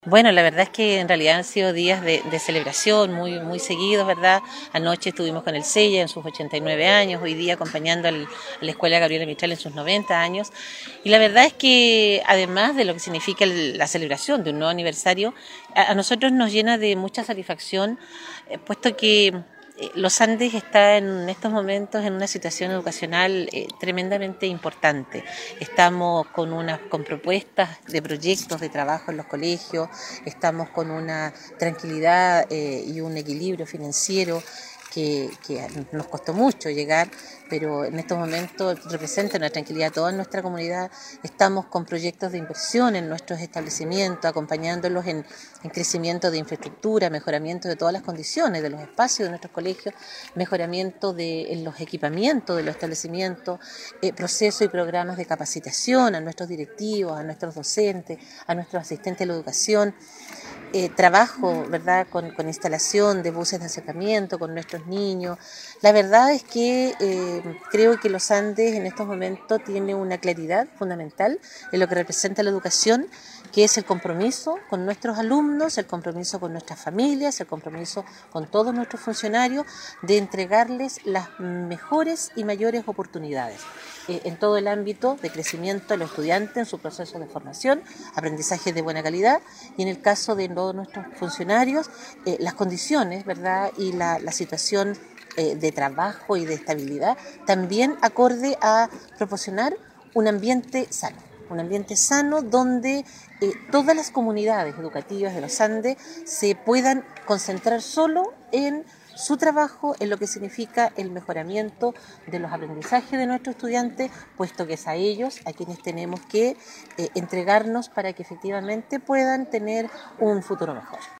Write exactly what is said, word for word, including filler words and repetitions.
Bueno, la verdad es que en realidad han sido días de, de celebración muy, muy seguidos, ¿verdad? Anoche estuvimos con el Sella en sus ochenta y nueve años, hoy día acompañando al, a la Escuela Gabriela Mistral en sus noventa años. Y la verdad es que además de lo que significa el, la celebración de un nuevo aniversario, a, a nosotros nos llena de mucha satisfacción, eh, puesto que Los Andes está en estos momentos en una situación educacional eh, tremendamente importante. Estamos con, una, con propuestas de proyectos de trabajo en los colegios, estamos con una tranquilidad eh, y un equilibrio financiero que, que nos costó mucho llegar, pero en estos momentos representa una tranquilidad a toda nuestra comunidad. Estamos con proyectos de inversión en nuestros establecimientos, acompañándolos en, en crecimiento de infraestructura, mejoramiento de todas las condiciones de los espacios de nuestros colegios, mejoramiento de en los equipamientos de los establecimientos, eh, procesos y programas de capacitación a nuestros directivos, a nuestros docentes, a nuestros asistentes de la educación. Eh, trabajo, ¿verdad?, con, con instalación de buses de acercamiento con nuestros niños. La verdad es que eh, creo que Los Andes en estos momentos tiene una claridad fundamental en lo que representa la educación, que es el compromiso con nuestros alumnos, el compromiso con nuestras familias, el compromiso con todos nuestros funcionarios de entregarles las mejores y mayores oportunidades eh, en todo el ámbito de crecimiento de los estudiantes en su proceso de formación, aprendizaje de buena calidad, y en el caso de todos nuestros funcionarios, eh, las condiciones, ¿verdad?, y la, la situación eh, de trabajo y de estabilidad, también acorde a proporcionar un ambiente sano. Un ambiente sano donde eh, todas las comunidades educativas de los Andes se puedan concentrar solo en su trabajo, en lo que significa el mejoramiento de los aprendizajes de nuestros estudiantes, puesto que es a ellos a quienes tenemos que eh, entregarnos para que efectivamente puedan tener un futuro mejor.